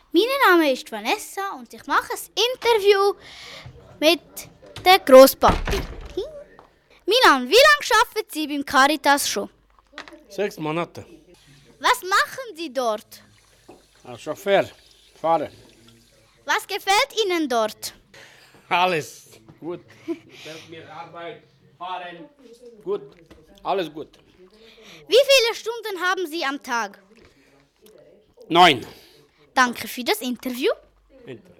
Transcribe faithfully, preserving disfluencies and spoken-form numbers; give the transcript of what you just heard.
Mein Name ist Vanessa und ich mache ein Interview mit der Grosspapi. Milan, wie lange arbeiten Sie beim Caritas schon? Sechs Monate. Was machen Sie dort? Als Chauffeur, Fahrer. Was gefällt Ihnen dort? Alles gut. Gefällt mir Arbeit, Fahren, gut. Alles gut. Wie viele Stunden haben Sie am Tag? Neun. Danke für das Interview. Bitte.